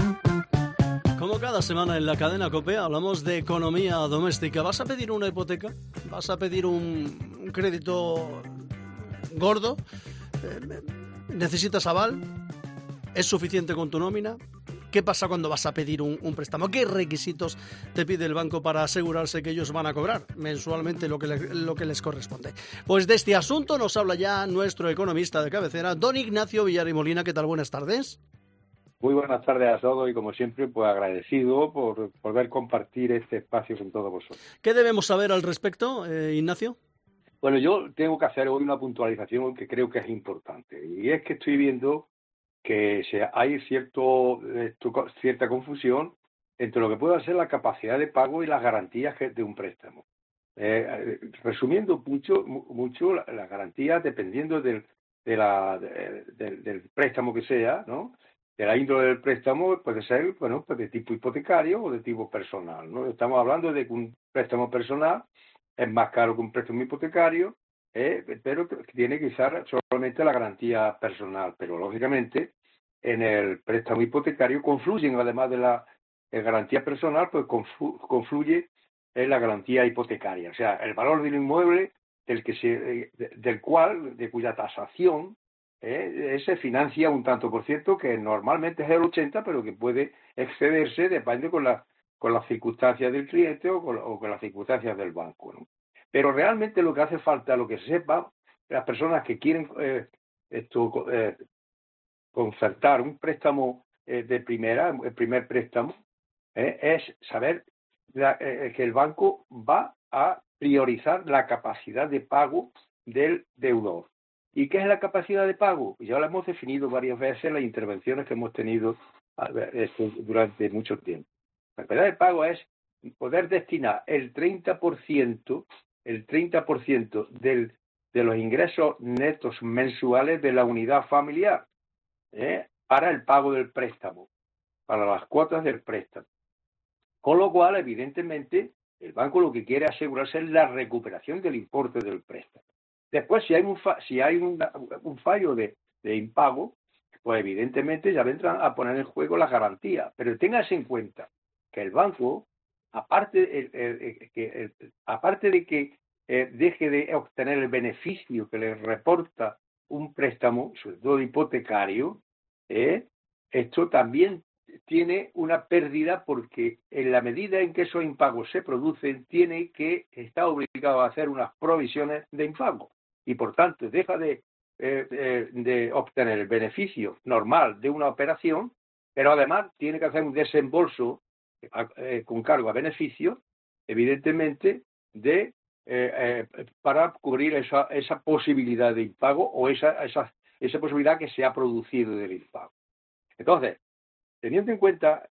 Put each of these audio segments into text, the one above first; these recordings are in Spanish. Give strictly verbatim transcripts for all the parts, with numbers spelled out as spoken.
Como cada semana en la cadena COPE hablamos de economía doméstica. ¿Vas a pedir una hipoteca? ¿Vas a pedir un, un crédito gordo? Eh, ¿Necesitas aval? ¿Es suficiente con tu nómina? ¿Qué pasa cuando vas a pedir un, un préstamo? ¿Qué requisitos te pide el banco para asegurarse que ellos van a cobrar mensualmente lo que, le, lo que les corresponde? Pues de este asunto nos habla ya nuestro economista de cabecera, don Ignacio Villar y Molina. ¿Qué tal? Buenas tardes. Muy buenas tardes a todos y, como siempre, pues agradecido por poder compartir este espacio con todos vosotros. ¿Qué debemos saber al respecto, eh, Ignacio? Bueno, yo tengo que hacer hoy una puntualización que creo que es importante, y es que estoy viendo que se, hay cierto, esto, cierta confusión entre lo que puede ser la capacidad de pago y las garantías de un préstamo. Eh, resumiendo mucho, mucho las la garantías, dependiendo del, de la, de, de, del préstamo que sea, ¿no? De la índole del préstamo puede ser, bueno, pues de tipo hipotecario o de tipo personal, ¿no? Estamos hablando de que un préstamo personal es más caro que un préstamo hipotecario, eh, pero tiene que usar solamente la garantía personal. Pero, lógicamente, en el préstamo hipotecario confluyen, además de la eh, garantía personal, pues conflu confluye en la garantía hipotecaria. O sea, el valor del inmueble del, que se, eh, del cual, de cuya tasación, Eh, se financia un tanto por ciento, que normalmente es el ochenta, pero que puede excederse, depende con, la, con las circunstancias del cliente o con, o con las circunstancias del banco, ¿no? Pero realmente lo que hace falta, lo que se sepa, las personas que quieren eh, esto, eh, concertar un préstamo eh, de primera, el primer préstamo, eh, es saber la, eh, que el banco va a priorizar la capacidad de pago del deudor. ¿Y qué es la capacidad de pago? Ya lo hemos definido varias veces en las intervenciones que hemos tenido durante mucho tiempo. La capacidad de pago es poder destinar el treinta por ciento, el treinta por ciento del, de los ingresos netos mensuales de la unidad familiar, ¿eh? para el pago del préstamo, para las cuotas del préstamo. Con lo cual, evidentemente, el banco lo que quiere asegurarse es la recuperación del importe del préstamo. Después, si hay un, fa si hay un, un fallo de, de impago, pues evidentemente ya vendrán a poner en juego las garantías. Pero téngase en cuenta que el banco, aparte, el, el, el, el, el, aparte de que eh, deje de obtener el beneficio que le reporta un préstamo, sobre todo hipotecario, eh, esto también tiene una pérdida, porque en la medida en que esos impagos se producen, tiene que estar obligado a hacer unas provisiones de impago. Y por tanto deja de, eh, de obtener el beneficio normal de una operación, pero además tiene que hacer un desembolso eh, con cargo a beneficio, evidentemente, de eh, eh, para cubrir esa, esa posibilidad de impago o esa, esa, esa posibilidad que se ha producido del impago. Entonces, teniendo en cuenta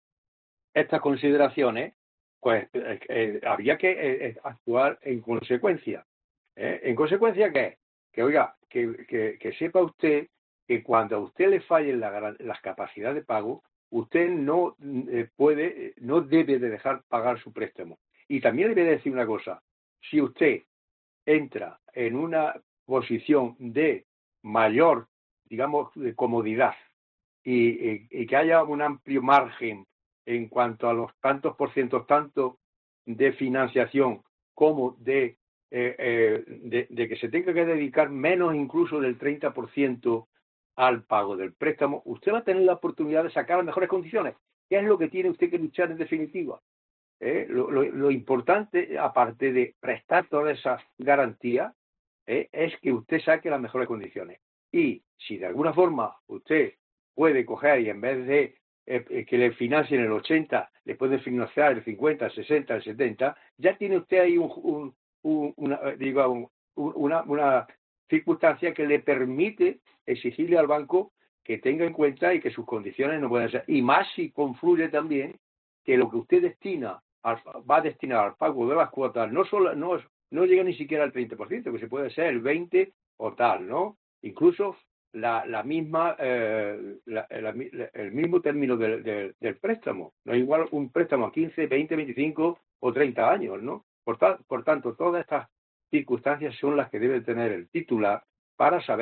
estas consideraciones, pues eh, eh, habría que eh, actuar en consecuencia. ¿Eh? ¿En consecuencia qué? Que, oiga, que, que, que sepa usted que cuando a usted le fallen la, las capacidades de pago, usted no eh, puede, no debe de dejar pagar su préstamo. Y también le voy a decir una cosa: si usted entra en una posición de mayor, digamos, de comodidad y, y, y que haya un amplio margen en cuanto a los tantos por cientos, tanto de financiación como de Eh, eh, de, de que se tenga que dedicar menos incluso del treinta por ciento al pago del préstamo, usted va a tener la oportunidad de sacar las mejores condiciones. ¿Qué es lo que tiene usted que luchar en definitiva? ¿Eh? Lo, lo, lo importante, aparte de prestar todas esas garantías, ¿eh? es que usted saque las mejores condiciones. Y si de alguna forma usted puede coger y en vez de eh, que le financien el ochenta, le puede financiar el cincuenta, el sesenta, el setenta, ya tiene usted ahí un, un Una, digo, una, una circunstancia que le permite exigirle al banco que tenga en cuenta y que sus condiciones no puedan ser. Y más si confluye también que lo que usted destina, al, va a destinar al pago de las cuotas, no, solo, no, no llega ni siquiera al treinta por ciento, que se puede ser el veinte por ciento o tal, ¿no? Incluso la, la misma, eh, la, la, el mismo término del, del, del préstamo. No es igual un préstamo a quince, veinte, veinticinco o treinta años, ¿no? Por, ta, por tanto, todas estas circunstancias son las que debe tener el titular para saber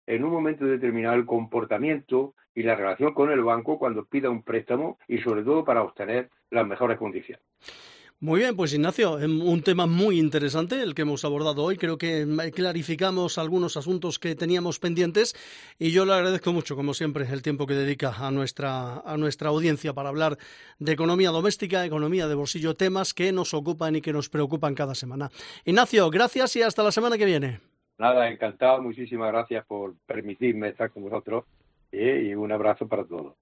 en un momento determinado el comportamiento y la relación con el banco cuando pida un préstamo y sobre todo para obtener las mejores condiciones. Muy bien, pues Ignacio, un tema muy interesante el que hemos abordado hoy. Creo que clarificamos algunos asuntos que teníamos pendientes y yo le agradezco mucho, como siempre, el tiempo que dedica a nuestra, a nuestra audiencia para hablar de economía doméstica, economía de bolsillo, temas que nos ocupan y que nos preocupan cada semana. Ignacio, gracias y hasta la semana que viene. Nada, encantado, muchísimas gracias por permitirme estar con vosotros, ¿eh? Y un abrazo para todos.